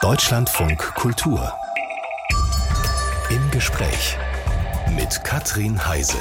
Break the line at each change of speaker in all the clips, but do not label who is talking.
Deutschlandfunk Kultur. Im Gespräch mit Katrin Heise.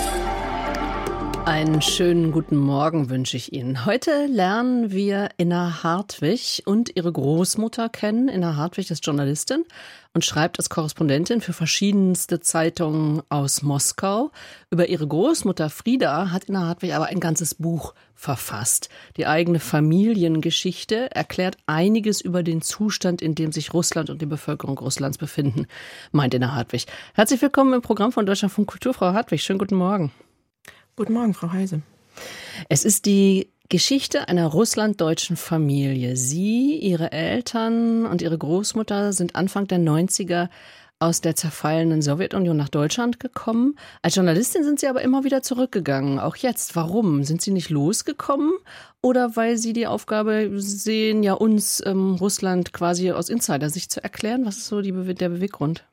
Einen schönen guten Morgen wünsche ich Ihnen. Heute lernen wir Inna Hartwig und ihre Großmutter kennen. Inna Hartwig ist Journalistin und schreibt als Korrespondentin für verschiedenste Zeitungen aus Moskau. Über ihre Großmutter Frieda hat Inna Hartwig aber ein ganzes Buch verfasst. Die eigene Familiengeschichte erklärt einiges über den Zustand, in dem sich Russland und die Bevölkerung Russlands befinden, meint Inna Hartwig. Herzlich willkommen im Programm von Deutschlandfunk Kultur, Frau Hartwig. Schönen guten Morgen.
Guten Morgen, Frau Heise.
Es ist die Geschichte einer russlanddeutschen Familie. Sie, ihre Eltern und ihre Großmutter sind Anfang der 90er aus der zerfallenen Sowjetunion nach Deutschland gekommen. Als Journalistin sind Sie aber immer wieder zurückgegangen, auch jetzt. Warum? Sind Sie nicht losgekommen oder weil Sie die Aufgabe sehen, ja uns Russland quasi aus Insider-Sicht zu erklären? Was ist so der Beweggrund?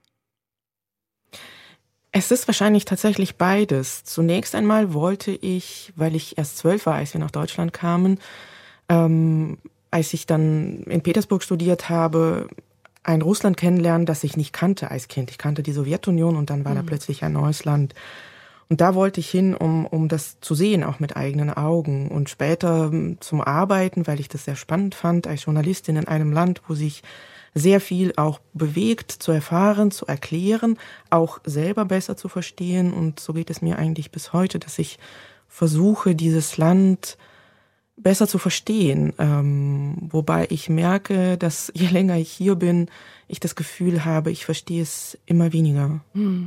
Es ist wahrscheinlich tatsächlich beides. Zunächst einmal wollte ich, weil ich erst 12 war, als wir nach Deutschland kamen, als ich dann in Petersburg studiert habe, ein Russland kennenlernen, das ich nicht kannte als Kind. Ich kannte die Sowjetunion und dann war da plötzlich ein neues Land. Und da wollte ich hin, um das zu sehen, auch mit eigenen Augen. Und später zum Arbeiten, weil ich das sehr spannend fand, als Journalistin in einem Land, wo sich sehr viel auch bewegt, zu erfahren, zu erklären, auch selber besser zu verstehen. Und so geht es mir eigentlich bis heute, dass ich versuche, dieses Land besser zu verstehen. Wobei ich merke, dass je länger ich hier bin, ich das Gefühl habe, ich verstehe es immer weniger.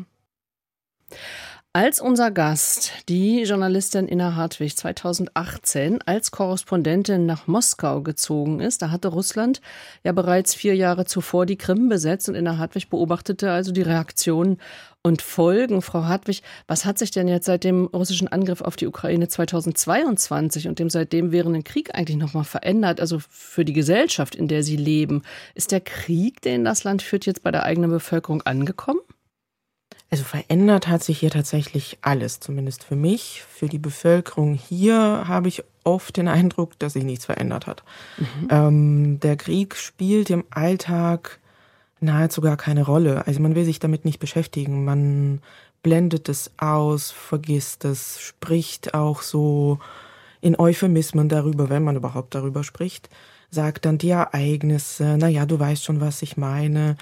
Als unser Gast, die Journalistin Inna Hartwig, 2018 als Korrespondentin nach Moskau gezogen ist, da hatte Russland ja bereits 4 Jahre zuvor die Krim besetzt und Inna Hartwig beobachtete also die Reaktionen und Folgen. Frau Hartwig, was hat sich denn jetzt seit dem russischen Angriff auf die Ukraine 2022 und dem seitdem währenden Krieg eigentlich nochmal verändert, also für die Gesellschaft, in der Sie leben? Ist der Krieg, den das Land führt, jetzt bei der eigenen Bevölkerung angekommen?
Also verändert hat sich hier tatsächlich alles, zumindest für mich. Für die Bevölkerung hier habe ich oft den Eindruck, dass sich nichts verändert hat. Der Krieg spielt im Alltag nahezu gar keine Rolle. Also man will sich damit nicht beschäftigen. Man blendet es aus, vergisst es, spricht auch so in Euphemismen darüber, wenn man überhaupt darüber spricht. Sagt dann die Ereignisse, naja, du weißt schon, was ich meine,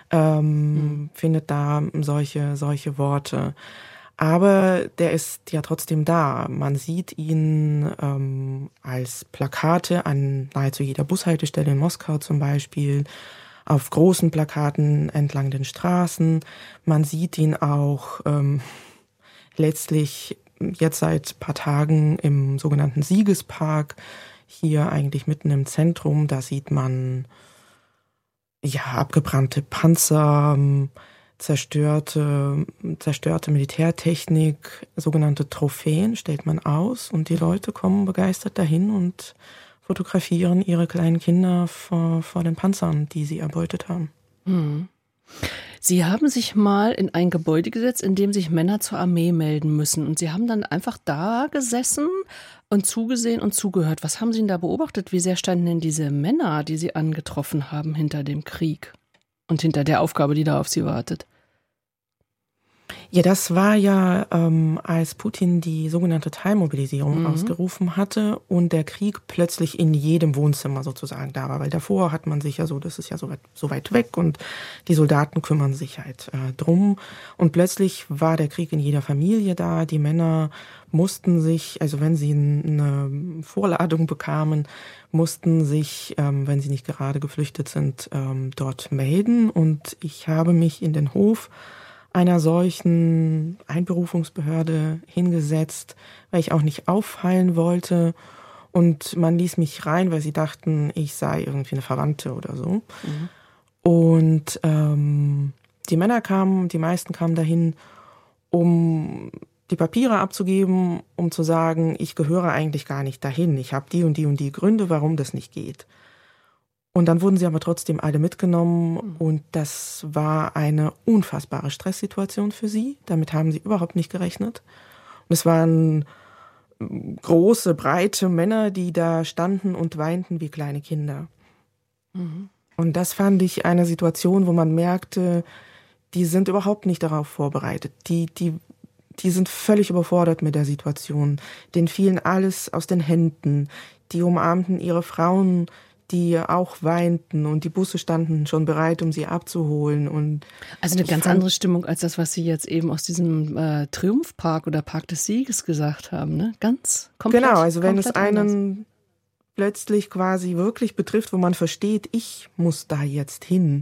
findet da solche Worte. Aber der ist ja trotzdem da. Man sieht ihn als Plakate an nahezu jeder Bushaltestelle in Moskau zum Beispiel, auf großen Plakaten entlang den Straßen. Man sieht ihn auch letztlich jetzt seit ein paar Tagen im sogenannten Siegespark, hier eigentlich mitten im Zentrum. Da sieht man ja abgebrannte Panzer, zerstörte Militärtechnik, sogenannte Trophäen stellt man aus und die Leute kommen begeistert dahin und fotografieren ihre kleinen Kinder vor den Panzern, die sie erbeutet haben.
Sie haben sich mal in ein Gebäude gesetzt, in dem sich Männer zur Armee melden müssen. Und Sie haben dann einfach da gesessen und zugesehen und zugehört. Was haben Sie denn da beobachtet? Wie sehr standen denn diese Männer, die Sie angetroffen haben, hinter dem Krieg und hinter der Aufgabe, die da auf Sie wartet?
Ja, das war ja, als Putin die sogenannte Teilmobilisierung ausgerufen hatte und der Krieg plötzlich in jedem Wohnzimmer sozusagen da war. Weil davor hat man sich ja so, das ist ja so weit weg und die Soldaten kümmern sich halt drum. Und plötzlich war der Krieg in jeder Familie da. Die Männer mussten sich, also wenn sie eine Vorladung bekamen, mussten sich, wenn sie nicht gerade geflüchtet sind, dort melden. Und ich habe mich in den Hof einer solchen Einberufungsbehörde hingesetzt, weil ich auch nicht auffallen wollte. Und man ließ mich rein, weil sie dachten, ich sei irgendwie eine Verwandte oder so. Und die Männer kamen, die meisten kamen dahin, um die Papiere abzugeben, um zu sagen, ich gehöre eigentlich gar nicht dahin. Ich habe die und die Gründe, warum das nicht geht. Und dann wurden sie aber trotzdem alle mitgenommen und das war eine unfassbare Stresssituation für sie. Damit haben sie überhaupt nicht gerechnet. Und es waren große, breite Männer, die da standen und weinten wie kleine Kinder. Und das fand ich eine Situation, wo man merkte, die sind überhaupt nicht darauf vorbereitet. Die sind völlig überfordert mit der Situation. Denen fielen alles aus den Händen. Die umarmten ihre Frauen, die auch weinten, und die Busse standen schon bereit, um sie abzuholen. Und
also eine ganz andere Stimmung als das, was Sie jetzt eben aus diesem Triumphpark oder Park des Sieges gesagt haben, ne? Ganz komplett.
Genau, also wenn es einen
anders.
plötzlich quasi wirklich betrifft, wo man versteht, ich muss da jetzt hin,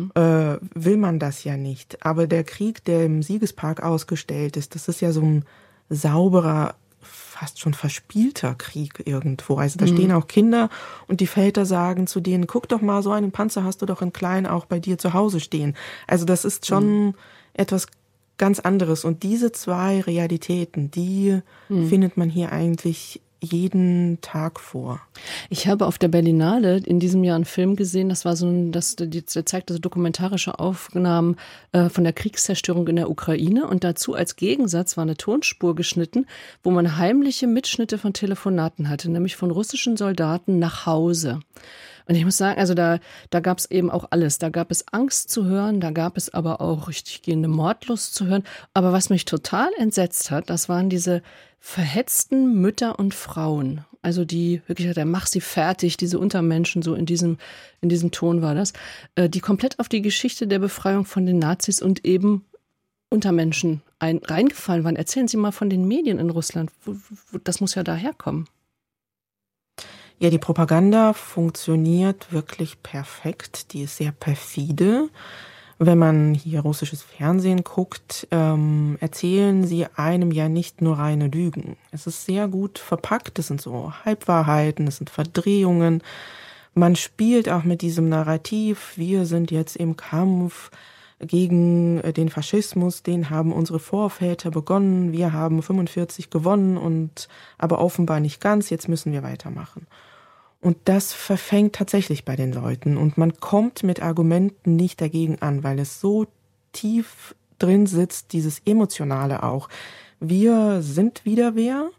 will man das ja nicht. Aber der Krieg, der im Siegespark ausgestellt ist, das ist ja so ein sauberer, fast schon verspielter Krieg irgendwo. Also da stehen auch Kinder und die Väter sagen zu denen, guck doch mal, so einen Panzer hast du doch in klein auch bei dir zu Hause stehen. Also das ist schon etwas ganz anderes. Und diese zwei Realitäten, die findet man hier eigentlich jeden Tag vor.
Ich habe auf der Berlinale in diesem Jahr einen Film gesehen, das war der zeigte so dokumentarische Aufnahmen von der Kriegszerstörung in der Ukraine, und dazu als Gegensatz war eine Tonspur geschnitten, wo man heimliche Mitschnitte von Telefonaten hatte, nämlich von russischen Soldaten nach Hause. Und ich muss sagen, also da gab es eben auch alles. Da gab es Angst zu hören, da gab es aber auch richtig gehende Mordlust zu hören. Aber was mich total entsetzt hat, das waren diese verhetzten Mütter und Frauen. Also die wirklich, der mach sie fertig, diese Untermenschen, so in diesem Ton war das, die komplett auf die Geschichte der Befreiung von den Nazis und eben Untermenschen reingefallen waren. Erzählen Sie mal von den Medien in Russland. Das muss ja daherkommen.
Ja, die Propaganda funktioniert wirklich perfekt. Die ist sehr perfide. Wenn man hier russisches Fernsehen guckt, erzählen sie einem ja nicht nur reine Lügen. Es ist sehr gut verpackt. Es sind so Halbwahrheiten, es sind Verdrehungen. Man spielt auch mit diesem Narrativ, wir sind jetzt im Kampf gegen den Faschismus, den haben unsere Vorväter begonnen. Wir haben 45 gewonnen, aber offenbar nicht ganz. Jetzt müssen wir weitermachen. Und das verfängt tatsächlich bei den Leuten. Und man kommt mit Argumenten nicht dagegen an, weil es so tief drin sitzt, dieses Emotionale auch. Wir sind wieder wer,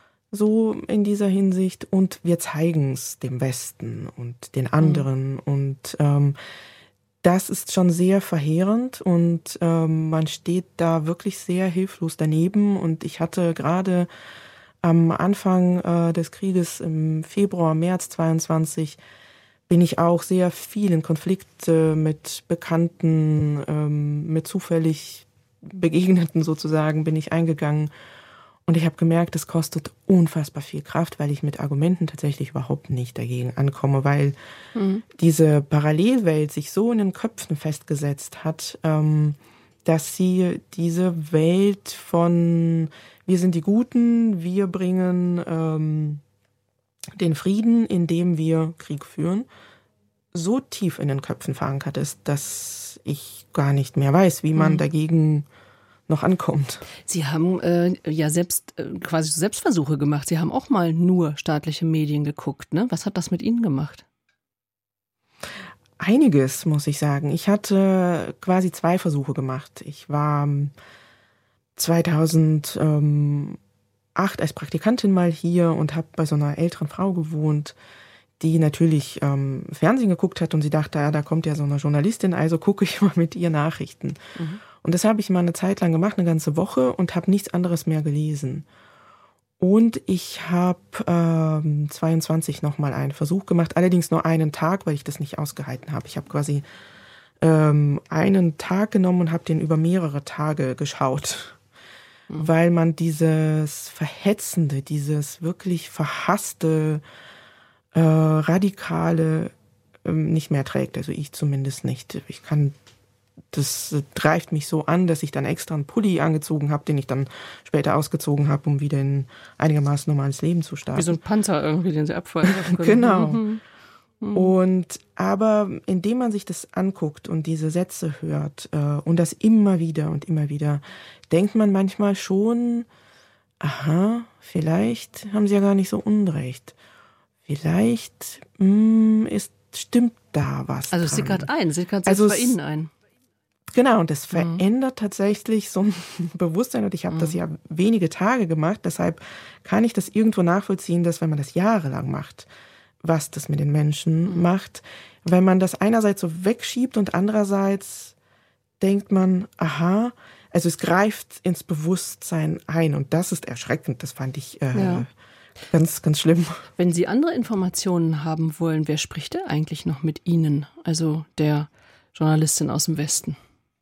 so in dieser Hinsicht, und wir zeigen es dem Westen und den anderen. Und das ist schon sehr verheerend, und man steht da wirklich sehr hilflos daneben. Und ich hatte gerade am Anfang des Krieges im Februar, März 22 bin ich auch sehr viel in Konflikt mit Bekannten, mit zufällig Begegneten sozusagen bin ich eingegangen. Und ich habe gemerkt, es kostet unfassbar viel Kraft, weil ich mit Argumenten tatsächlich überhaupt nicht dagegen ankomme, weil diese Parallelwelt sich so in den Köpfen festgesetzt hat, dass sie diese Welt von wir sind die Guten, wir bringen den Frieden, indem wir Krieg führen, so tief in den Köpfen verankert ist, dass ich gar nicht mehr weiß, wie man dagegen noch ankommt.
Sie haben ja selbst quasi Selbstversuche gemacht. Sie haben auch mal nur staatliche Medien geguckt, ne? Was hat das mit Ihnen gemacht?
Einiges, muss ich sagen. Ich hatte quasi 2 Versuche gemacht. Ich war 2008 als Praktikantin mal hier und habe bei so einer älteren Frau gewohnt, die natürlich Fernsehen geguckt hat, und sie dachte, ja, da kommt ja so eine Journalistin, also gucke ich mal mit ihr Nachrichten. Und das habe ich mal eine Zeit lang gemacht, eine ganze Woche, und habe nichts anderes mehr gelesen. Und ich habe 22 nochmal einen Versuch gemacht, allerdings nur einen Tag, weil ich das nicht ausgehalten habe. Ich habe quasi einen Tag genommen und habe den über mehrere Tage geschaut, weil man dieses Verhetzende, dieses wirklich verhasste, radikale nicht mehr trägt. Also ich zumindest nicht. Das greift mich so an, dass ich dann extra einen Pulli angezogen habe, den ich dann später ausgezogen habe, um wieder in einigermaßen normales Leben zu starten.
Wie so ein Panzer irgendwie, den Sie abfeuern können.
Genau. Aber indem man sich das anguckt und diese Sätze hört und das immer wieder, denkt man manchmal schon, aha, vielleicht haben sie ja gar nicht so Unrecht. Vielleicht stimmt da was
Also es
dran.
sickert selbst bei Ihnen ein.
Genau, und das verändert tatsächlich so ein Bewusstsein, und ich habe das ja wenige Tage gemacht, deshalb kann ich das irgendwo nachvollziehen, dass wenn man das jahrelang macht, was das mit den Menschen macht, weil man das einerseits so wegschiebt und andererseits denkt man, aha, also es greift ins Bewusstsein ein und das ist erschreckend, das fand ich ganz, ganz schlimm.
Wenn Sie andere Informationen haben wollen, wer spricht denn eigentlich noch mit Ihnen, also der Journalistin aus dem Westen?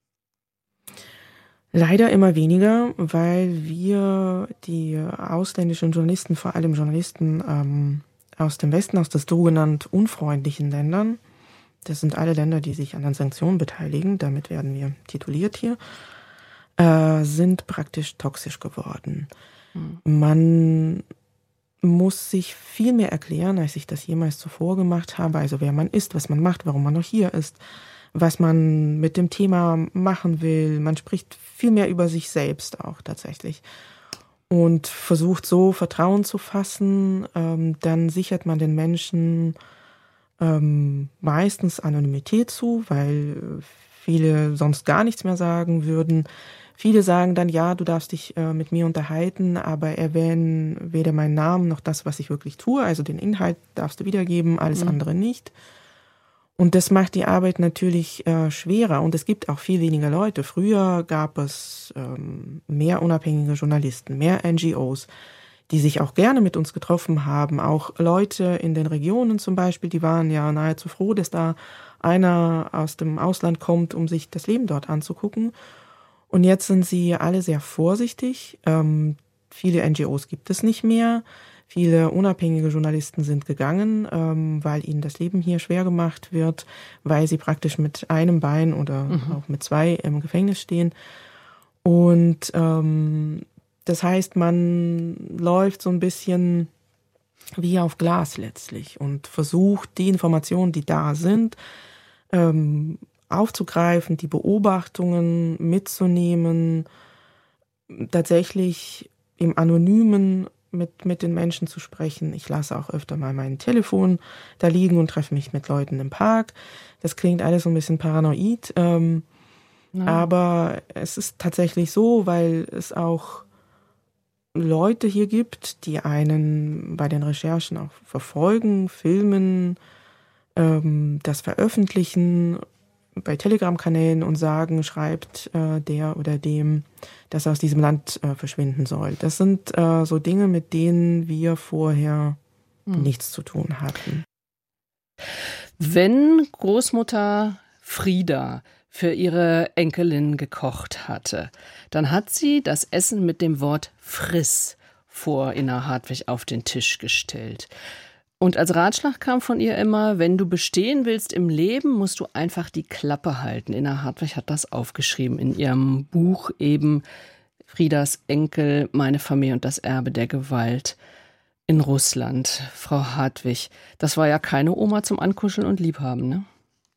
Leider immer weniger, weil wir die ausländischen Journalisten, vor allem Journalisten aus dem Westen, aus den sogenannten unfreundlichen Ländern, das sind alle Länder, die sich an den Sanktionen beteiligen, damit werden wir tituliert hier, sind praktisch toxisch geworden. Man muss sich viel mehr erklären, als ich das jemals zuvor gemacht habe, also wer man ist, was man macht, warum man noch hier ist, was man mit dem Thema machen will. Man spricht viel mehr über sich selbst auch tatsächlich und versucht so Vertrauen zu fassen. Dann sichert man den Menschen meistens Anonymität zu, weil viele sonst gar nichts mehr sagen würden. Viele sagen dann, ja, du darfst dich mit mir unterhalten, aber erwähnen weder meinen Namen noch das, was ich wirklich tue. Also den Inhalt darfst du wiedergeben, alles andere nicht. Und das macht die Arbeit natürlich schwerer und es gibt auch viel weniger Leute. Früher gab es mehr unabhängige Journalisten, mehr NGOs, die sich auch gerne mit uns getroffen haben. Auch Leute in den Regionen zum Beispiel, die waren ja nahezu froh, dass da einer aus dem Ausland kommt, um sich das Leben dort anzugucken. Und jetzt sind sie alle sehr vorsichtig. Viele NGOs gibt es nicht mehr. Viele unabhängige Journalisten sind gegangen, weil ihnen das Leben hier schwer gemacht wird, weil sie praktisch mit einem Bein oder auch mit zwei im Gefängnis stehen. Und das heißt, man läuft so ein bisschen wie auf Glas letztlich und versucht, die Informationen, die da sind, aufzugreifen, die Beobachtungen mitzunehmen, tatsächlich im Anonymen mit den Menschen zu sprechen. Ich lasse auch öfter mal mein Telefon da liegen und treffe mich mit Leuten im Park. Das klingt alles so ein bisschen paranoid, aber es ist tatsächlich so, weil es auch Leute hier gibt, die einen bei den Recherchen auch verfolgen, filmen, das veröffentlichen bei Telegram-Kanälen und sagen, schreibt der oder dem, dass er aus diesem Land verschwinden soll. Das sind so Dinge, mit denen wir vorher nichts zu tun hatten.
Wenn Großmutter Frieda für ihre Enkelin gekocht hatte, dann hat sie das Essen mit dem Wort Friss vor Inna Hartwig auf den Tisch gestellt. Und als Ratschlag kam von ihr immer, wenn du bestehen willst im Leben, musst du einfach die Klappe halten. Inna Hartwig hat das aufgeschrieben in ihrem Buch eben Friedas Enkel, meine Familie und das Erbe der Gewalt in Russland. Frau Hartwig, das war ja keine Oma zum Ankuscheln und Liebhaben, ne?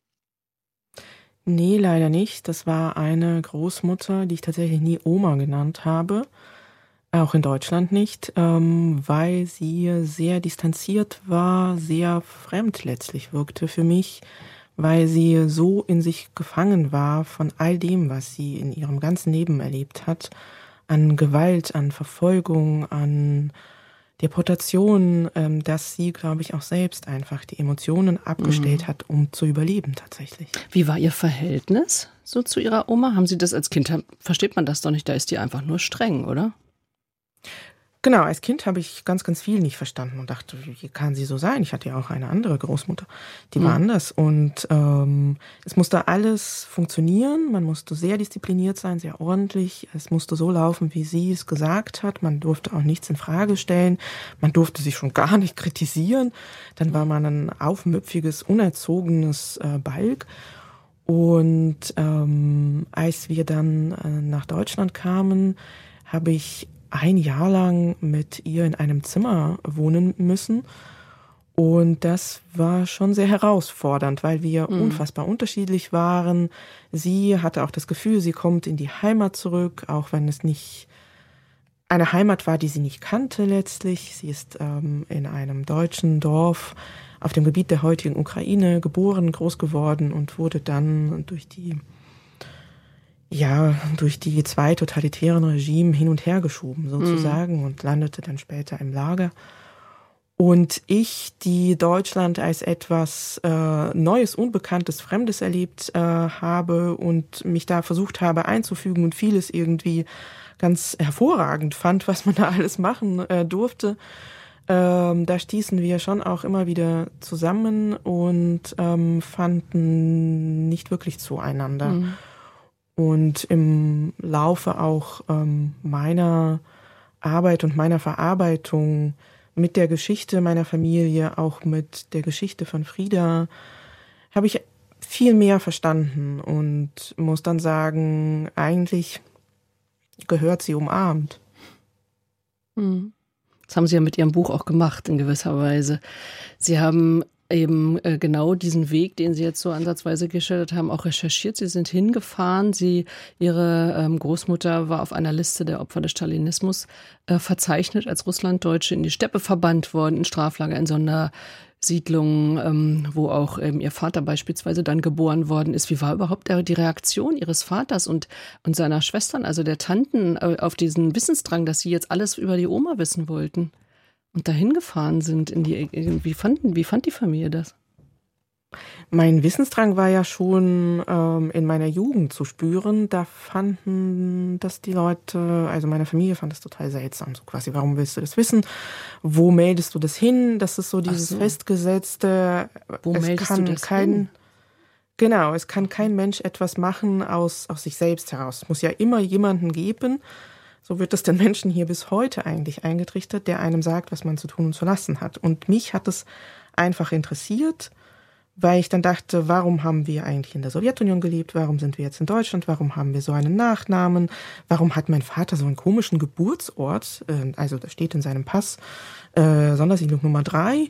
Nee, leider nicht. Das war eine Großmutter, die ich tatsächlich nie Oma genannt habe. Auch in Deutschland nicht, weil sie sehr distanziert war, sehr fremd letztlich wirkte für mich, weil sie so in sich gefangen war von all dem, was sie in ihrem ganzen Leben erlebt hat, an Gewalt, an Verfolgung, an Deportation, dass sie, glaube ich, auch selbst einfach die Emotionen abgestellt hat, um zu überleben tatsächlich.
Wie war Ihr Verhältnis so zu Ihrer Oma? Haben Sie das als Kind, versteht man das doch nicht, da ist die einfach nur streng, oder?
Genau, als Kind habe ich ganz, ganz viel nicht verstanden und dachte, wie kann sie so sein? Ich hatte ja auch eine andere Großmutter, die war anders. Und es musste alles funktionieren, man musste sehr diszipliniert sein, sehr ordentlich. Es musste so laufen, wie sie es gesagt hat. Man durfte auch nichts in Frage stellen, man durfte sich schon gar nicht kritisieren. Dann war man ein aufmüpfiges, unerzogenes Balg. Und als wir dann nach Deutschland kamen, habe ich ein Jahr lang mit ihr in einem Zimmer wohnen müssen. Und das war schon sehr herausfordernd, weil wir unfassbar unterschiedlich waren. Sie hatte auch das Gefühl, sie kommt in die Heimat zurück, auch wenn es nicht eine Heimat war, die sie nicht kannte letztlich. Sie ist in einem deutschen Dorf auf dem Gebiet der heutigen Ukraine geboren, groß geworden und wurde dann durch die zwei totalitären Regime hin und her geschoben sozusagen und landete dann später im Lager. Und ich, die Deutschland als etwas Neues, Unbekanntes, Fremdes erlebt habe und mich da versucht habe einzufügen und vieles irgendwie ganz hervorragend fand, was man da alles machen durfte, da stießen wir schon auch immer wieder zusammen und fanden nicht wirklich zueinander. Mhm. Und im Laufe auch meiner Arbeit und meiner Verarbeitung mit der Geschichte meiner Familie, auch mit der Geschichte von Frida, habe ich viel mehr verstanden und muss dann sagen, eigentlich gehört sie umarmt.
Das haben Sie ja mit Ihrem Buch auch gemacht in gewisser Weise. Sie haben eben genau diesen Weg, den Sie jetzt so ansatzweise geschildert haben, auch recherchiert. Sie sind hingefahren. Ihre Großmutter war auf einer Liste der Opfer des Stalinismus verzeichnet als Russlanddeutsche, in die Steppe verbannt worden, in Straflager, in Sondersiedlungen, wo auch Ihr Vater beispielsweise dann geboren worden ist. Wie war überhaupt die Reaktion Ihres Vaters und seiner Schwestern, also der Tanten, auf diesen Wissensdrang, dass Sie jetzt alles über die Oma wissen wollten? Und dahin gefahren sind, wie fand die Familie das?
Mein Wissensdrang war ja schon in meiner Jugend zu spüren. Da fanden das die Leute, also meine Familie fand das total seltsam. So quasi, warum willst du das wissen? Wo meldest du das hin? Das ist so dieses festgesetzte.
Wo meldest du das hin?
Genau, es kann kein Mensch etwas machen aus sich selbst heraus. Es muss ja immer jemanden geben. So wird es den Menschen hier bis heute eigentlich eingetrichtert, der einem sagt, was man zu tun und zu lassen hat. Und mich hat es einfach interessiert, weil ich dann dachte, warum haben wir eigentlich in der Sowjetunion gelebt? Warum sind wir jetzt in Deutschland? Warum haben wir so einen Nachnamen? Warum hat mein Vater so einen komischen Geburtsort? Also da steht in seinem Pass Sondersiedlung Nummer 3.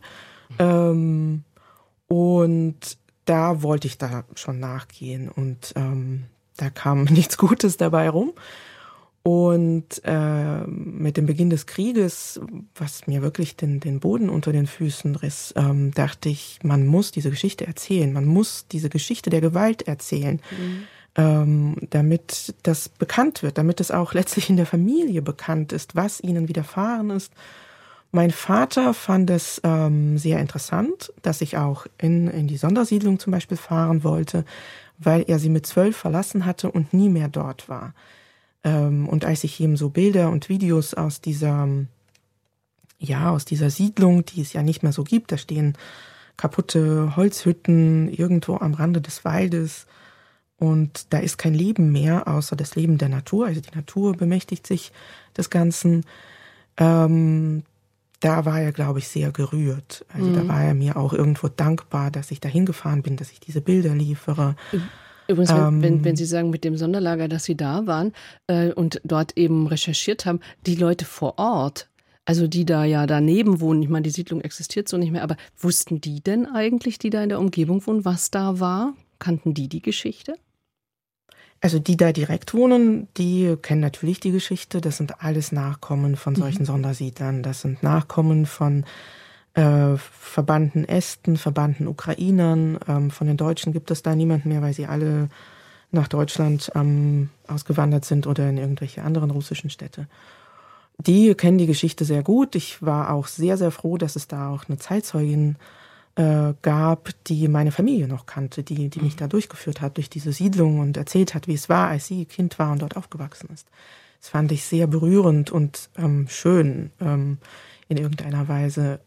Und da wollte ich da schon nachgehen. Und da kam nichts Gutes dabei rum. Und mit dem Beginn des Krieges, was mir wirklich den Boden unter den Füßen riss, dachte ich, man muss diese Geschichte erzählen. Man muss diese Geschichte der Gewalt erzählen, damit das bekannt wird, damit es auch letztlich in der Familie bekannt ist, was ihnen widerfahren ist. Mein Vater fand es sehr interessant, dass ich auch in die Sondersiedlung zum Beispiel fahren wollte, weil er sie mit 12 verlassen hatte und nie mehr dort war. Und als ich ihm so Bilder und Videos aus dieser Siedlung, die es ja nicht mehr so gibt, da stehen kaputte Holzhütten irgendwo am Rande des Waldes und da ist kein Leben mehr, außer das Leben der Natur, also die Natur bemächtigt sich des Ganzen. Da war er, glaube ich, sehr gerührt. Also da war er mir auch irgendwo dankbar, dass ich da hingefahren bin, dass ich diese Bilder liefere.
Übrigens, wenn Sie sagen, mit dem Sonderlager, dass Sie da waren und dort eben recherchiert haben, die Leute vor Ort, also die da ja daneben wohnen, ich meine, die Siedlung existiert so nicht mehr, aber wussten die denn eigentlich, die da in der Umgebung wohnen, was da war? Kannten die Geschichte?
Also die da direkt wohnen, die kennen natürlich die Geschichte. Das sind alles Nachkommen von solchen Sondersiedlern. Das sind Nachkommen von verbannten Esten, verbannten Ukrainern. Von den Deutschen gibt es da niemanden mehr, weil sie alle nach Deutschland ausgewandert sind oder in irgendwelche anderen russischen Städte. Die kennen die Geschichte sehr gut. Ich war auch sehr, sehr froh, dass es da auch eine Zeitzeugin gab, die meine Familie noch kannte, die mich da durchgeführt hat durch diese Siedlung und erzählt hat, wie es war, als sie Kind war und dort aufgewachsen ist. Das fand ich sehr berührend und schön in irgendeiner Weise.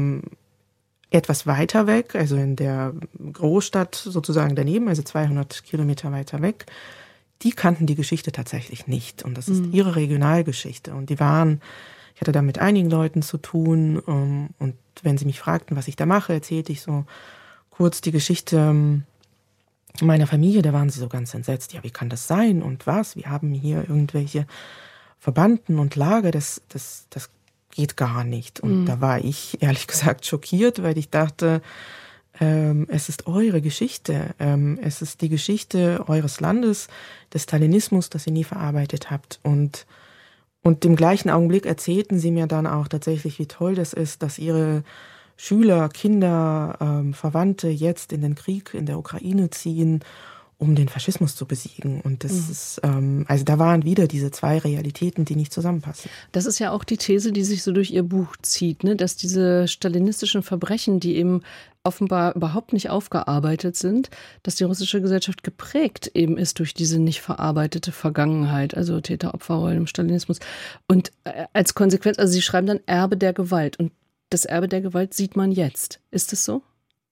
Etwas weiter weg, also in der Großstadt sozusagen daneben, also 200 Kilometer weiter weg, die kannten die Geschichte tatsächlich nicht. Und das ist ihre Regionalgeschichte. Und ich hatte da mit einigen Leuten zu tun. Und wenn sie mich fragten, was ich da mache, erzählte ich so kurz die Geschichte meiner Familie. Da waren sie so ganz entsetzt. Ja, wie kann das sein? Und was? Wir haben hier irgendwelche Verbanden und Lager. Das geht gar nicht. Und da war ich ehrlich gesagt schockiert, weil ich dachte, es ist eure Geschichte. Es ist die Geschichte eures Landes, des Stalinismus, das ihr nie verarbeitet habt. Und im gleichen Augenblick erzählten sie mir dann auch tatsächlich, wie toll das ist, dass ihre Schüler, Kinder, Verwandte jetzt in den Krieg in der Ukraine ziehen um den Faschismus zu besiegen. Und das ist, also da waren wieder diese zwei Realitäten, die nicht zusammenpassen.
Das ist ja auch die These, die sich so durch Ihr Buch zieht, ne? Dass diese stalinistischen Verbrechen, die eben offenbar überhaupt nicht aufgearbeitet sind, dass die russische Gesellschaft geprägt eben ist durch diese nicht verarbeitete Vergangenheit, also Täter-Opfer-Rollen im Stalinismus. Und als Konsequenz, also Sie schreiben dann Erbe der Gewalt. Und das Erbe der Gewalt sieht man jetzt. Ist es so?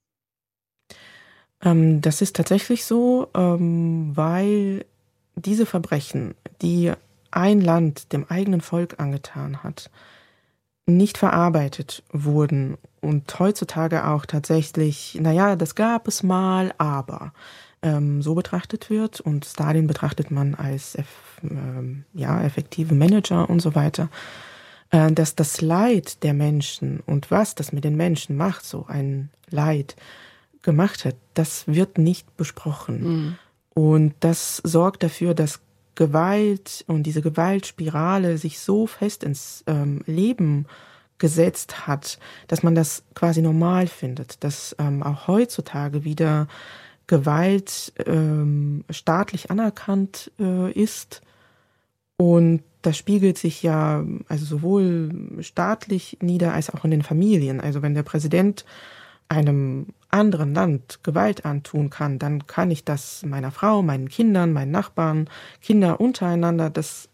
Das ist tatsächlich so, weil diese Verbrechen, die ein Land dem eigenen Volk angetan hat, nicht verarbeitet wurden und heutzutage auch tatsächlich, naja, das gab es mal, aber so betrachtet wird und Stalin betrachtet man als effektive Manager und so weiter, dass das Leid der Menschen und was das mit den Menschen macht, so ein Leid gemacht hat, das wird nicht besprochen. Und das sorgt dafür, dass Gewalt und diese Gewaltspirale sich so fest ins Leben gesetzt hat, dass man das quasi normal findet, dass auch heutzutage wieder Gewalt staatlich anerkannt ist. Und das spiegelt sich ja also sowohl staatlich nieder als auch in den Familien. Also wenn der Präsident einem anderen Land Gewalt antun kann, dann kann ich das meiner Frau, meinen Kindern, meinen Nachbarn, Kinder untereinander, das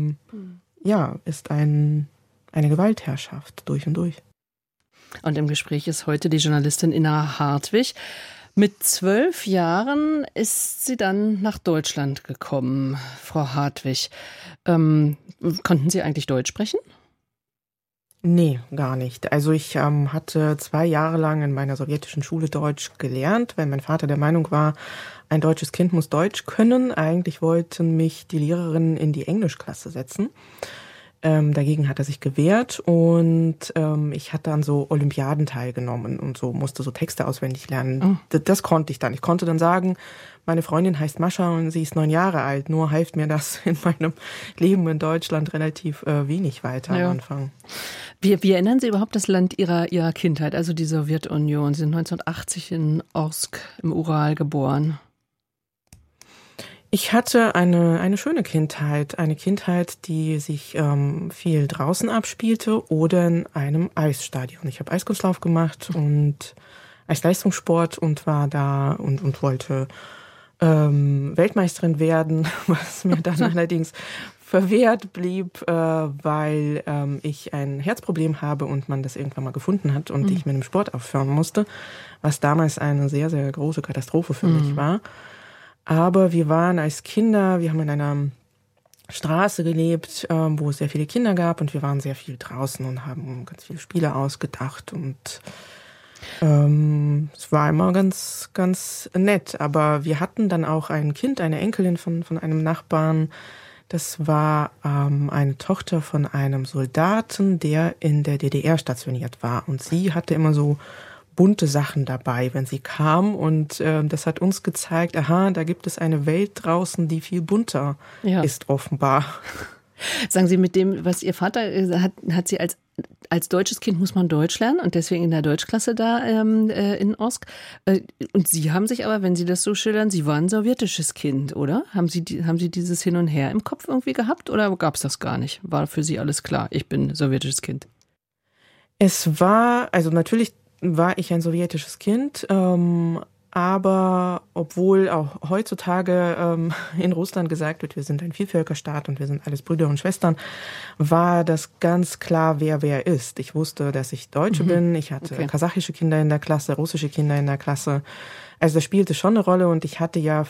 ist eine Gewaltherrschaft durch und durch.
Und im Gespräch ist heute die Journalistin Inna Hartwig. Mit 12 Jahren ist sie dann nach Deutschland gekommen, Frau Hartwig. Konnten Sie eigentlich Deutsch sprechen?
Nee, gar nicht. Also ich hatte 2 Jahre lang in meiner sowjetischen Schule Deutsch gelernt, weil mein Vater der Meinung war, ein deutsches Kind muss Deutsch können. Eigentlich wollten mich die Lehrerinnen in die Englischklasse setzen. Dagegen hat er sich gewehrt und ich hatte an so Olympiaden teilgenommen und so musste so Texte auswendig lernen. Das konnte ich dann. Ich konnte dann sagen, meine Freundin heißt Mascha und sie ist 9 Jahre alt. Nur hilft mir das in meinem Leben in Deutschland relativ wenig weiter am Anfang.
Wie erinnern Sie überhaupt das Land Ihrer Kindheit, also die Sowjetunion? Sie sind 1980 in Orsk im Ural geboren.
Ich hatte eine schöne Kindheit, eine Kindheit, die sich viel draußen abspielte oder in einem Eisstadion. Ich habe Eiskunstlauf gemacht und als Leistungssport und war da und wollte Weltmeisterin werden, was mir dann allerdings verwehrt blieb, weil ich ein Herzproblem habe und man das irgendwann mal gefunden hat und ich mit dem Sport aufhören musste, was damals eine sehr, sehr große Katastrophe für mich war. Aber wir waren als Kinder, wir haben in einer Straße gelebt, wo es sehr viele Kinder gab und wir waren sehr viel draußen und haben ganz viele Spiele ausgedacht und es war immer ganz, ganz nett. Aber wir hatten dann auch ein Kind, eine Enkelin von einem Nachbarn. Das war eine Tochter von einem Soldaten, der in der DDR stationiert war. Und sie hatte immer so bunte Sachen dabei, wenn sie kam. Und das hat uns gezeigt, aha, da gibt es eine Welt draußen, die viel bunter ist offenbar.
Sagen Sie, mit dem, was Ihr Vater hat Sie als deutsches Kind muss man Deutsch lernen und deswegen in der Deutschklasse da in Orsk. Und Sie haben sich aber, wenn Sie das so schildern, Sie waren ein sowjetisches Kind, oder? Haben Sie dieses Hin und Her im Kopf irgendwie gehabt oder gab es das gar nicht? War für Sie alles klar, ich bin ein sowjetisches Kind?
Es war, also natürlich war ich ein sowjetisches Kind, aber obwohl auch heutzutage in Russland gesagt wird, wir sind ein Vielvölkerstaat und wir sind alles Brüder und Schwestern, war das ganz klar, wer ist. Ich wusste, dass ich Deutsche bin. Ich hatte kasachische Kinder in der Klasse, russische Kinder in der Klasse. Also das spielte schon eine Rolle und ich hatte ja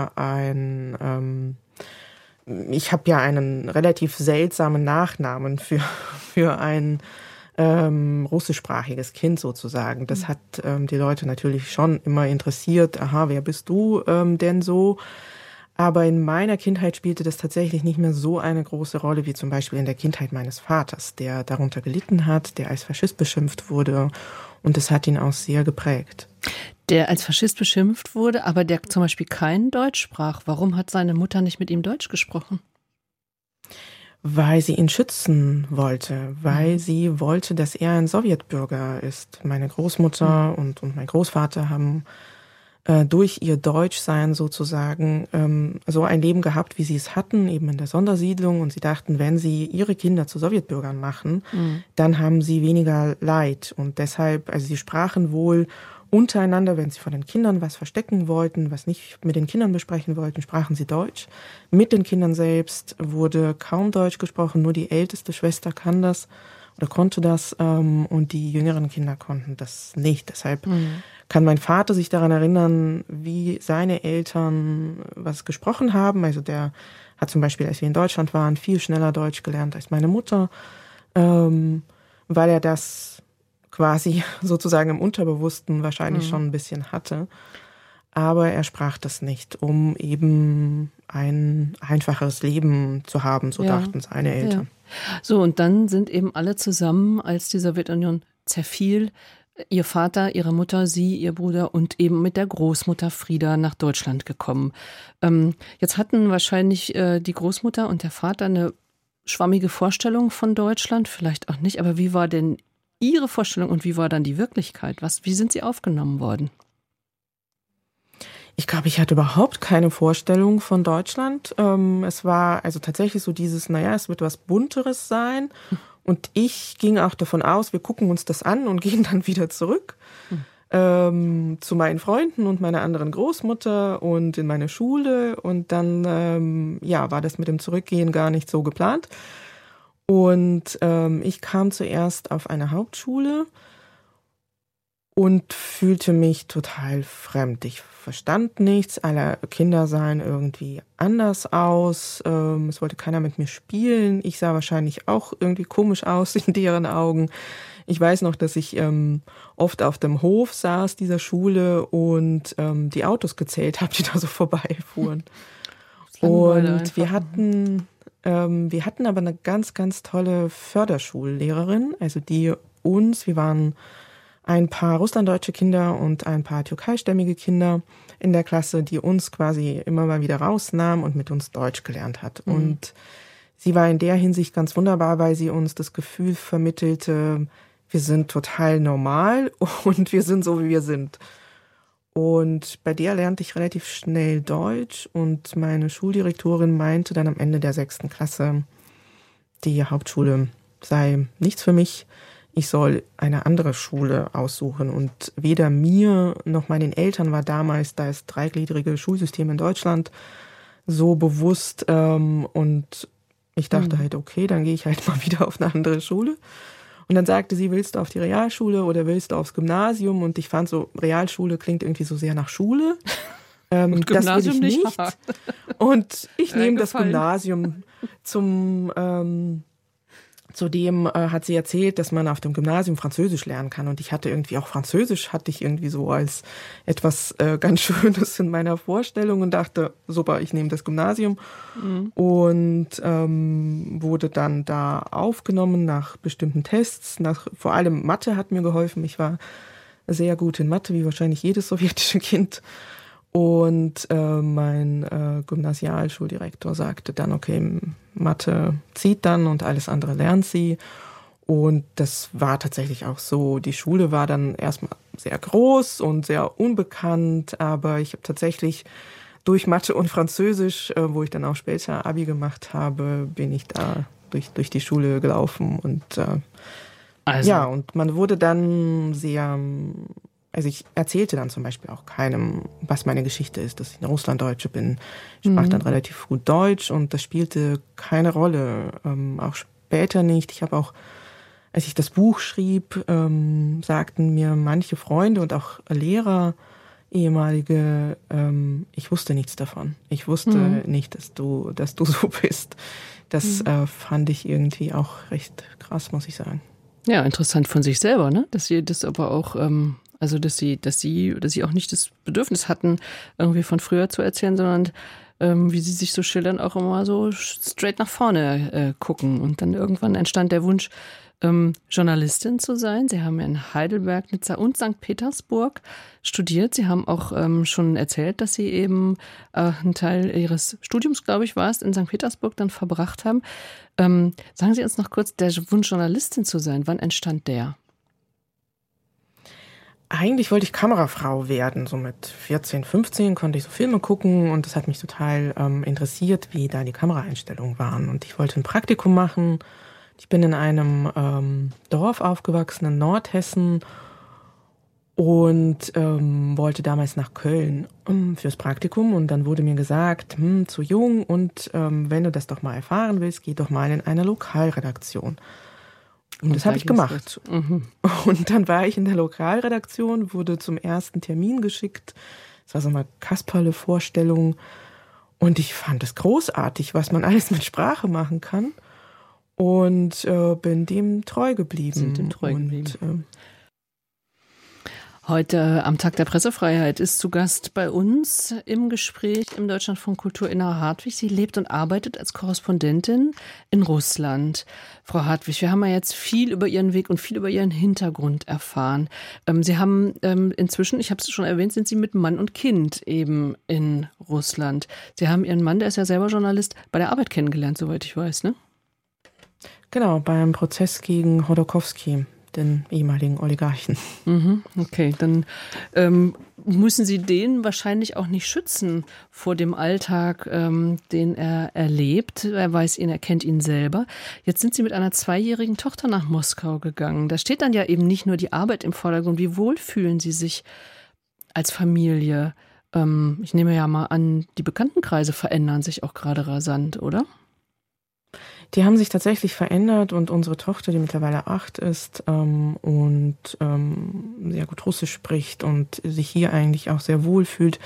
ich habe ja einen relativ seltsamen Nachnamen für ein russischsprachiges Kind sozusagen. Das hat die Leute natürlich schon immer interessiert. Aha, wer bist du denn so? Aber in meiner Kindheit spielte das tatsächlich nicht mehr so eine große Rolle wie zum Beispiel in der Kindheit meines Vaters, der darunter gelitten hat, der als Faschist beschimpft wurde und das hat ihn auch sehr geprägt.
Der als Faschist beschimpft wurde, aber der zum Beispiel kein Deutsch sprach. Warum hat seine Mutter nicht mit ihm Deutsch gesprochen?
Weil sie ihn schützen wollte, weil sie wollte, dass er ein Sowjetbürger ist. Meine Großmutter und mein Großvater haben durch ihr Deutschsein sozusagen so ein Leben gehabt, wie sie es hatten, eben in der Sondersiedlung. Und sie dachten, wenn sie ihre Kinder zu Sowjetbürgern machen, dann haben sie weniger Leid. Und deshalb, also sie sprachen wohl untereinander, wenn sie von den Kindern was verstecken wollten, was nicht mit den Kindern besprechen wollten, sprachen sie Deutsch. Mit den Kindern selbst wurde kaum Deutsch gesprochen, nur die älteste Schwester kann das oder konnte das und die jüngeren Kinder konnten das nicht. Deshalb kann mein Vater sich daran erinnern, wie seine Eltern was gesprochen haben. Also der hat zum Beispiel, als wir in Deutschland waren, viel schneller Deutsch gelernt als meine Mutter, weil er das quasi sozusagen im Unterbewussten wahrscheinlich schon ein bisschen hatte. Aber er sprach das nicht, um eben ein einfacheres Leben zu haben, so dachten seine Eltern.
Ja. So, und dann sind eben alle zusammen, als die Sowjetunion zerfiel, ihr Vater, ihre Mutter, sie, ihr Bruder und eben mit der Großmutter Frieda nach Deutschland gekommen. Jetzt hatten wahrscheinlich die Großmutter und der Vater eine schwammige Vorstellung von Deutschland, vielleicht auch nicht, aber wie war denn Ihre Vorstellung und wie war dann die Wirklichkeit? Wie sind Sie aufgenommen worden?
Ich glaube, ich hatte überhaupt keine Vorstellung von Deutschland. Es war also tatsächlich so dieses, es wird was Bunteres sein. Und ich ging auch davon aus, wir gucken uns das an und gehen dann wieder zurück zu meinen Freunden und meiner anderen Großmutter und in meine Schule. Und dann war das mit dem Zurückgehen gar nicht so geplant. Und ich kam zuerst auf eine Hauptschule und fühlte mich total fremd. Ich verstand nichts, alle Kinder sahen irgendwie anders aus, es wollte keiner mit mir spielen. Ich sah wahrscheinlich auch irgendwie komisch aus in deren Augen. Ich weiß noch, dass ich oft auf dem Hof saß dieser Schule und die Autos gezählt habe, die da so vorbeifuhren. Und wir hatten aber eine ganz, ganz tolle Förderschullehrerin, also wir waren ein paar russlanddeutsche Kinder und ein paar türkeistämmige Kinder in der Klasse, die uns quasi immer mal wieder rausnahm und mit uns Deutsch gelernt hat. Und sie war in der Hinsicht ganz wunderbar, weil sie uns das Gefühl vermittelte, wir sind total normal und wir sind so, wie wir sind. Und bei der lernte ich relativ schnell Deutsch und meine Schuldirektorin meinte dann am Ende der 6. Klasse, die Hauptschule sei nichts für mich, ich soll eine andere Schule aussuchen. Und weder mir noch meinen Eltern war damals das dreigliedrige Schulsystem in Deutschland so bewusst. Und ich dachte halt, okay, dann gehe ich halt mal wieder auf eine andere Schule. Und dann sagte sie, willst du auf die Realschule oder willst du aufs Gymnasium? Und ich fand so, Realschule klingt irgendwie so sehr nach Schule.
Und
das will ich nicht.
nicht.
Und ich nehme das Gymnasium Zudem hat sie erzählt, dass man auf dem Gymnasium Französisch lernen kann. Und ich hatte irgendwie auch Französisch, hatte ich irgendwie so als etwas ganz Schönes in meiner Vorstellung und dachte, super, ich nehme das Gymnasium. Und wurde dann da aufgenommen nach bestimmten Tests. Vor allem Mathe hat mir geholfen. Ich war sehr gut in Mathe, wie wahrscheinlich jedes sowjetische Kind. Und mein Gymnasialschuldirektor sagte dann, okay, Mathe zieht dann und alles andere lernt sie. Und das war tatsächlich auch so. Die Schule war dann erstmal sehr groß und sehr unbekannt, aber ich habe tatsächlich durch Mathe und Französisch, wo ich dann auch später Abi gemacht habe, bin ich da durch die Schule gelaufen. Und und man wurde dann also ich erzählte dann zum Beispiel auch keinem, was meine Geschichte ist, dass ich eine Russlanddeutsche bin. Ich sprach dann relativ gut Deutsch und das spielte keine Rolle, auch später nicht. Ich habe auch, als ich das Buch schrieb, sagten mir manche Freunde und auch Lehrer, ehemalige, ich wusste nichts davon. Ich wusste nicht, dass du so bist. Das fand ich irgendwie auch recht krass, muss ich sagen.
Ja, interessant von sich selber, ne? Dass sie das aber auch also, dass sie auch nicht das Bedürfnis hatten, irgendwie von früher zu erzählen, sondern wie sie sich so schildern, auch immer so straight nach vorne gucken. Und dann irgendwann entstand der Wunsch, Journalistin zu sein. Sie haben in Heidelberg, Nizza und St. Petersburg studiert. Sie haben auch schon erzählt, dass Sie eben einen Teil Ihres Studiums, glaube ich, war es, in St. Petersburg dann verbracht haben. Sagen Sie uns noch kurz, der Wunsch, Journalistin zu sein, wann entstand der?
Eigentlich wollte ich Kamerafrau werden. So mit 14, 15 konnte ich so Filme gucken und das hat mich total interessiert, wie da die Kameraeinstellungen waren. Und ich wollte ein Praktikum machen. Ich bin in einem Dorf aufgewachsen in Nordhessen und wollte damals nach Köln fürs Praktikum. Und dann wurde mir gesagt, zu jung und wenn du das doch mal erfahren willst, geh doch mal in eine Lokalredaktion. Und das habe ich gemacht. Und dann war ich in der Lokalredaktion, wurde zum ersten Termin geschickt. Es war so eine Kasperle-Vorstellung. Und ich fand es großartig, was man alles mit Sprache machen kann. Und bin dem treu geblieben.
Sind dem treu geblieben. Heute am Tag der Pressefreiheit ist zu Gast bei uns im Gespräch im Deutschlandfunk Kultur Inna Hartwig. Sie lebt und arbeitet als Korrespondentin in Russland. Frau Hartwig, wir haben ja jetzt viel über Ihren Weg und viel über Ihren Hintergrund erfahren. Sie haben inzwischen, ich habe es schon erwähnt, sind Sie mit Mann und Kind eben in Russland. Sie haben Ihren Mann, der ist ja selber Journalist, bei der Arbeit kennengelernt, soweit ich weiß, ne?
Genau, beim Prozess gegen Chodorkowski, den ehemaligen Oligarchen.
Okay, dann müssen Sie den wahrscheinlich auch nicht schützen vor dem Alltag, den er erlebt. Er weiß ihn, er kennt ihn selber. Jetzt sind Sie mit einer 2-jährigen Tochter nach Moskau gegangen. Da steht dann ja eben nicht nur die Arbeit im Vordergrund. Wie wohl fühlen Sie sich als Familie? Ich nehme ja mal an, die Bekanntenkreise verändern sich auch gerade rasant, oder?
Die haben sich tatsächlich verändert und unsere Tochter, die mittlerweile 8 ist und sehr gut Russisch spricht und sich hier eigentlich auch sehr wohl fühlt,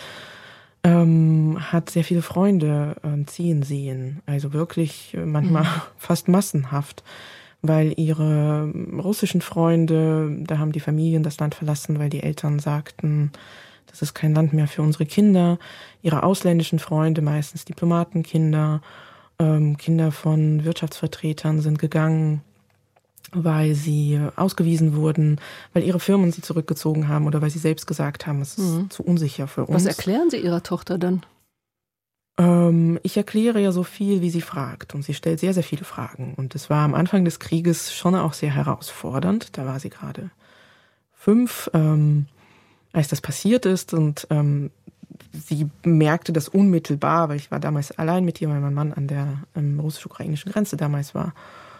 hat sehr viele Freunde ziehen sehen. Also wirklich manchmal fast massenhaft, weil ihre russischen Freunde, da haben die Familien das Land verlassen, weil die Eltern sagten, das ist kein Land mehr für unsere Kinder. Ihre ausländischen Freunde, meistens Diplomatenkinder, Kinder von Wirtschaftsvertretern sind gegangen, weil sie ausgewiesen wurden, weil ihre Firmen sie zurückgezogen haben oder weil sie selbst gesagt haben, es ist zu unsicher für uns.
Was erklären Sie Ihrer Tochter dann?
Ich erkläre ja so viel, wie sie fragt. Und sie stellt sehr, sehr viele Fragen. Und es war am Anfang des Krieges schon auch sehr herausfordernd. Da war sie gerade 5, als das passiert ist. Und sie merkte das unmittelbar, weil ich war damals allein mit ihr, weil mein Mann an der russisch-ukrainischen Grenze damals war.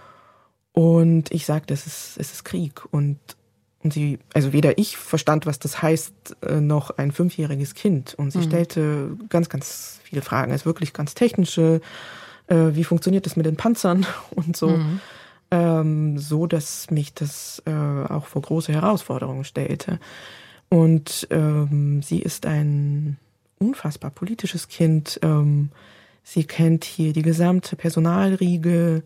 Und ich sagte, es ist Krieg. Und sie, also weder ich verstand, was das heißt, noch ein 5-jähriges Kind. Und sie stellte ganz, ganz viele Fragen. Also wirklich ganz technische, wie funktioniert das mit den Panzern und so. So, dass mich das auch vor große Herausforderungen stellte. Und sie ist ein unfassbar politisches Kind. Sie kennt hier die gesamte Personalriege,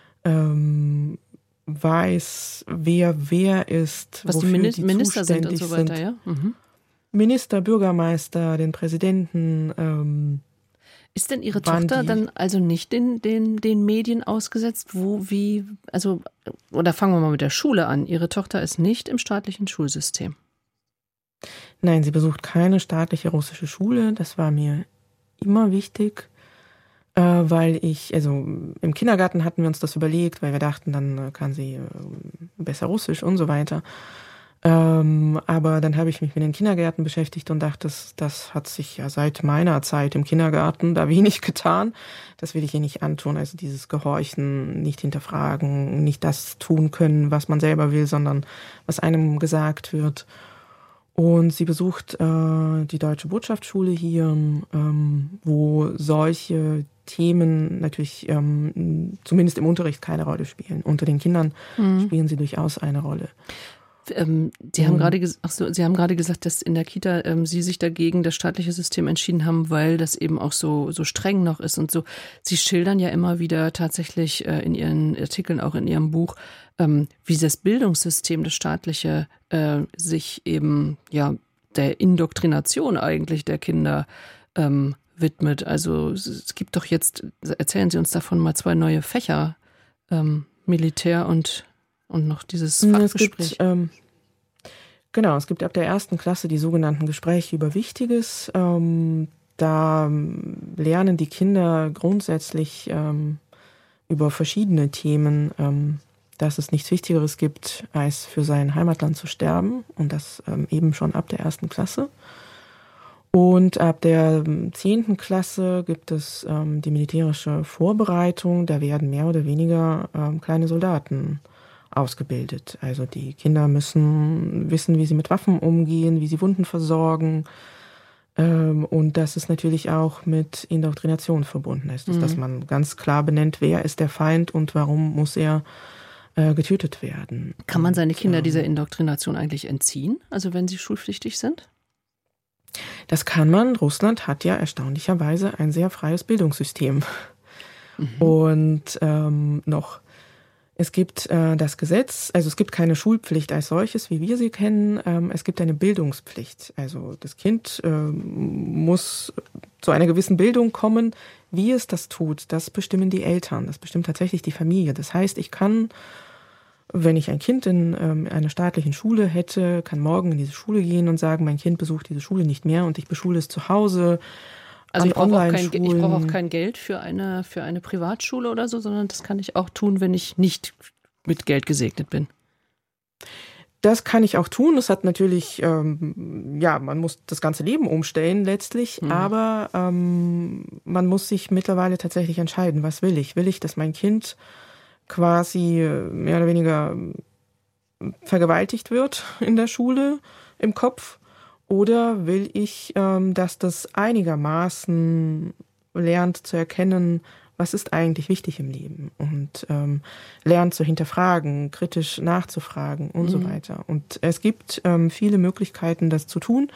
weiß, wer ist,
was
wofür
die Minister sind und so weiter, ja?
Minister, Bürgermeister, den Präsidenten.
Ist denn Ihre Tochter dann also nicht den Medien ausgesetzt? Oder fangen wir mal mit der Schule an. Ihre Tochter ist nicht im staatlichen Schulsystem.
Nein, sie besucht keine staatliche russische Schule. Das war mir immer wichtig, weil im Kindergarten hatten wir uns das überlegt, weil wir dachten, dann kann sie besser Russisch und so weiter. Aber dann habe ich mich mit den Kindergärten beschäftigt und dachte, das hat sich ja seit meiner Zeit im Kindergarten da wenig getan. Das will ich ihr nicht antun. Also dieses Gehorchen, nicht hinterfragen, nicht das tun können, was man selber will, sondern was einem gesagt wird. Und sie besucht die Deutsche Botschaftsschule hier, wo solche Themen natürlich zumindest im Unterricht keine Rolle spielen. Unter den Kindern spielen sie durchaus eine Rolle.
Sie haben gerade gesagt, dass in der Kita Sie sich dagegen das staatliche System entschieden haben, weil das eben auch so streng noch ist und so. Sie schildern ja immer wieder tatsächlich in Ihren Artikeln, auch in Ihrem Buch, wie das Bildungssystem, das staatliche, sich eben der Indoktrination eigentlich der Kinder widmet. Also es gibt doch jetzt, erzählen Sie uns davon mal 2 neue Fächer, Militär und noch dieses Fachgespräch.
Es gibt ab der 1. Klasse die sogenannten Gespräche über Wichtiges. Da lernen die Kinder grundsätzlich über verschiedene Themen dass es nichts Wichtigeres gibt, als für sein Heimatland zu sterben und das eben schon ab der 1. Klasse. Und ab der 10. Klasse gibt es die militärische Vorbereitung. Da werden mehr oder weniger kleine Soldaten ausgebildet. Also die Kinder müssen wissen, wie sie mit Waffen umgehen, wie sie Wunden versorgen. Und dass es natürlich auch mit Indoktrination verbunden ist. Dass man ganz klar benennt, wer ist der Feind und warum muss er getötet werden.
Kann man seine Kinder dieser Indoktrination eigentlich entziehen, also wenn sie schulpflichtig sind?
Das kann man. Russland hat ja erstaunlicherweise ein sehr freies Bildungssystem. Und es gibt das Gesetz, also es gibt keine Schulpflicht als solches, wie wir sie kennen. Es gibt eine Bildungspflicht. Also das Kind muss zu einer gewissen Bildung kommen. Wie es das tut, das bestimmen die Eltern. Das bestimmt tatsächlich die Familie. Das heißt, ich kann, wenn ich ein Kind in einer staatlichen Schule hätte, kann morgen in diese Schule gehen und sagen, mein Kind besucht diese Schule nicht mehr und ich beschule es zu Hause.
Also ich brauche auch kein Geld für eine Privatschule oder so, sondern das kann ich auch tun, wenn ich nicht mit Geld gesegnet bin.
Das kann ich auch tun. Das hat natürlich, man muss das ganze Leben umstellen letztlich, aber man muss sich mittlerweile tatsächlich entscheiden, was will ich? Will ich, dass mein Kind quasi mehr oder weniger vergewaltigt wird in der Schule, im Kopf? Oder will ich, dass das einigermaßen lernt zu erkennen, was ist eigentlich wichtig im Leben und lernt zu hinterfragen, kritisch nachzufragen und so weiter. Und es gibt viele Möglichkeiten, das zu tun.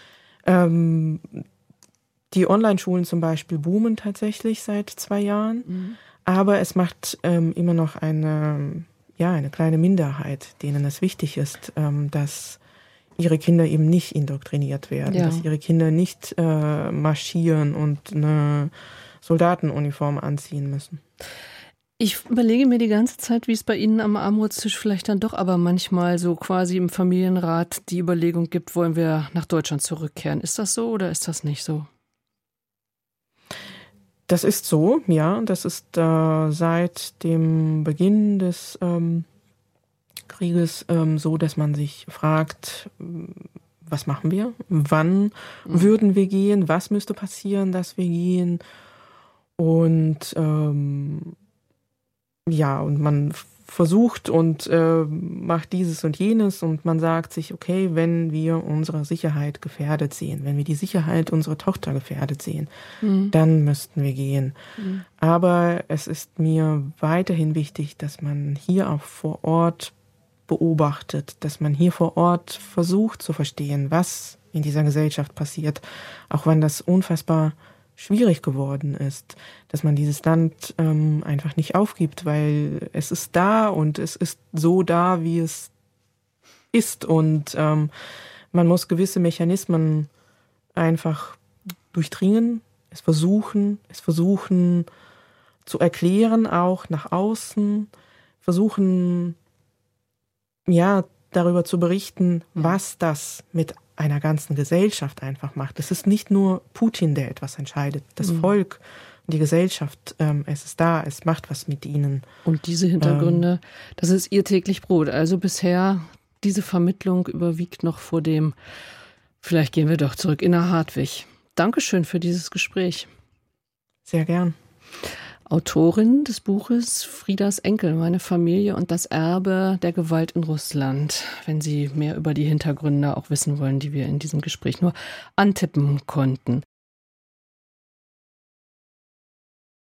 Die Online-Schulen zum Beispiel boomen tatsächlich seit 2 Jahren, aber es macht immer noch eine kleine Minderheit, denen es wichtig ist, dass ihre Kinder eben nicht indoktriniert werden, dass ihre Kinder nicht marschieren und eine Soldatenuniform anziehen müssen.
Ich überlege mir die ganze Zeit, wie es bei Ihnen am Armutstisch vielleicht dann doch aber manchmal so quasi im Familienrat die Überlegung gibt, wollen wir nach Deutschland zurückkehren. Ist das so oder ist das nicht so?
Das ist so, ja. Das ist seit dem Beginn des Krieges so, dass man sich fragt, was machen wir? Wann würden wir gehen? Was müsste passieren, dass wir gehen? Und und man versucht und macht dieses und jenes und man sagt sich, okay, wenn wir unsere Sicherheit gefährdet sehen, wenn wir die Sicherheit unserer Tochter gefährdet sehen, dann müssten wir gehen. Aber es ist mir weiterhin wichtig, dass man hier auch vor Ort beobachtet, dass man hier vor Ort versucht zu verstehen, was in dieser Gesellschaft passiert, auch wenn das unfassbar schwierig geworden ist, dass man dieses Land einfach nicht aufgibt, weil es ist da und es ist so da, wie es ist und man muss gewisse Mechanismen einfach durchdringen, es versuchen zu erklären, auch nach außen, versuchen darüber zu berichten, was das mit einer ganzen Gesellschaft einfach macht. Es ist nicht nur Putin, der etwas entscheidet. Das Volk und die Gesellschaft, es ist da, es macht was mit ihnen.
Und diese Hintergründe, das ist ihr täglich Brot. Also bisher, diese Vermittlung überwiegt noch vor dem, vielleicht gehen wir doch zurück in Inna Hartwig. Dankeschön für dieses Gespräch.
Sehr gern.
Autorin des Buches Friedas Enkel, meine Familie und das Erbe der Gewalt in Russland. Wenn Sie mehr über die Hintergründe auch wissen wollen, die wir in diesem Gespräch nur antippen konnten.